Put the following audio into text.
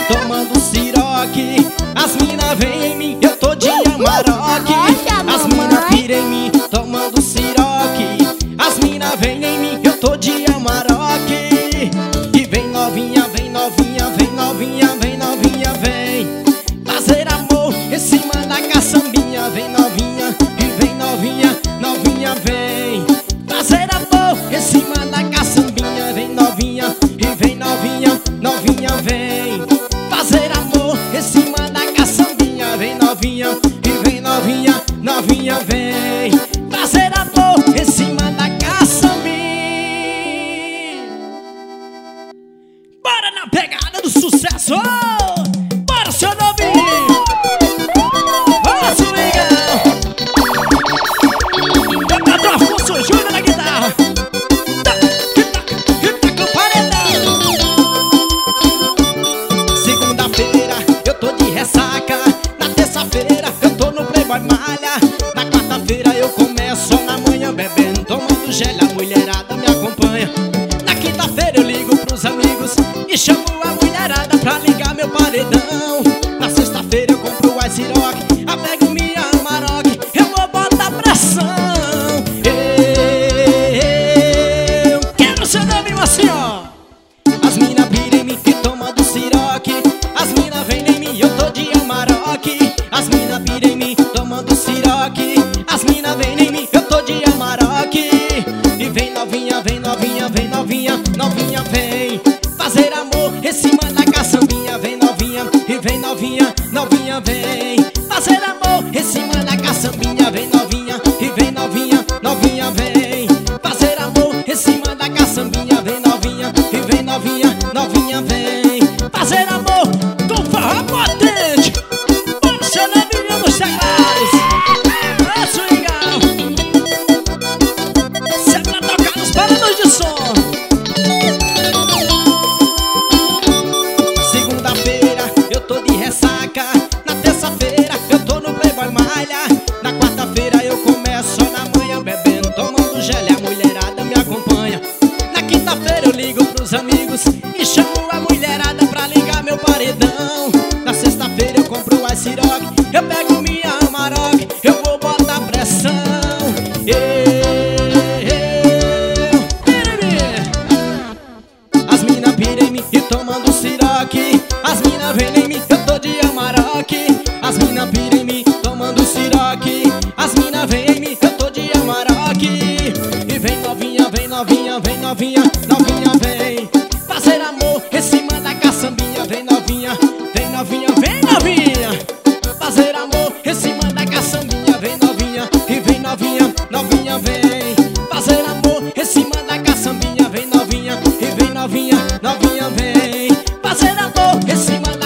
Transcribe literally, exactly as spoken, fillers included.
tomando siroque. As mina vem em mim, eu tô de Amarok. As mina pira em mim, tomando siroque. As mina vem em mim, eu tô de Amarok. E vem novinha, vem novinha, vem novinha, vem novinha, vem fazer amor em cima da caçambinha. Vem novinha, e vem novinha, novinha, vem fazer amor em cima da caçambinha. Vem novinha, e vem novinha, novinha, vem fazer amor em cima da caçambinha. Vem novinha, e vem novinha, novinha, vem fazer amor em cima da caçambinha. Bora na pegada do sucesso! Bora, seu novinho! Bora, swingão! Eu canto Afonso Júnior na guitarra. Segunda-feira eu tô de ressaca. Na terça-feira eu tô no Playboy Malha. Na quarta-feira eu começo na manhã bebendo, tomando gel, a mulherada me acompanha. Na quinta-feira eu ligo pros amigos e chamo a mulherada pra ligar meu paredão. Na sexta-feira eu compro o Ice Rock, apego minha Amarok, eu vou botar pressão. Eu quero seu nome assim, ó. As mina pira em mim e tomando siroque. As mina vem em mim, eu tô de Amarok. As mina pira em mim, tomando siroque. As mina vem em mim, eu tô de Amarok. E vem novinha, vem novinha, vem novinha, novinha, vem fazer amor em cima da caçambinha. Vem novinha, e vem novinha, novinha, vem fazer amor em cima da caçambinha. Vem novinha, e vem novinha, novinha, vem fazer amor em cima da caçambinha. Vem novinha, e vem novinha, novinha, vem fazer amor com forró potente. Bora, seu novinho dos teclados. Ô, swingão, sempre a tocar nos paradores de som. Segunda-feira eu tô de ressaca. Na terça-feira eu tô no Playboy Malha. Na quarta-feira eu começo na manhã bebendo, tomando gel, a mulherada me acompanha. Na quinta-feira eu ligo pros amigos e chamo a mulherada pra ligar meu paredão. Na sexta-feira eu compro o Ice Rock, eu pego minha Amarok, eu vou botar pressão. Eu, as mina pira em mim e tomando siroque. As mina vem em mim, eu tô de Amarok. As mina pira em mim, tomando siroque. As mina vem em mim, eu tô de Amarok. E vem novinha, vem novinha, vem novinha, novinha, vem fazer amor em cima da caçambinha. Vem novinha, vem novinha, vem novinha fazer amor em cima da caçambinha. Vem novinha, e vem novinha, novinha, vem fazer amor em cima da caçambinha. Vem novinha, e vem novinha, novinha, vem fazer amor em cima da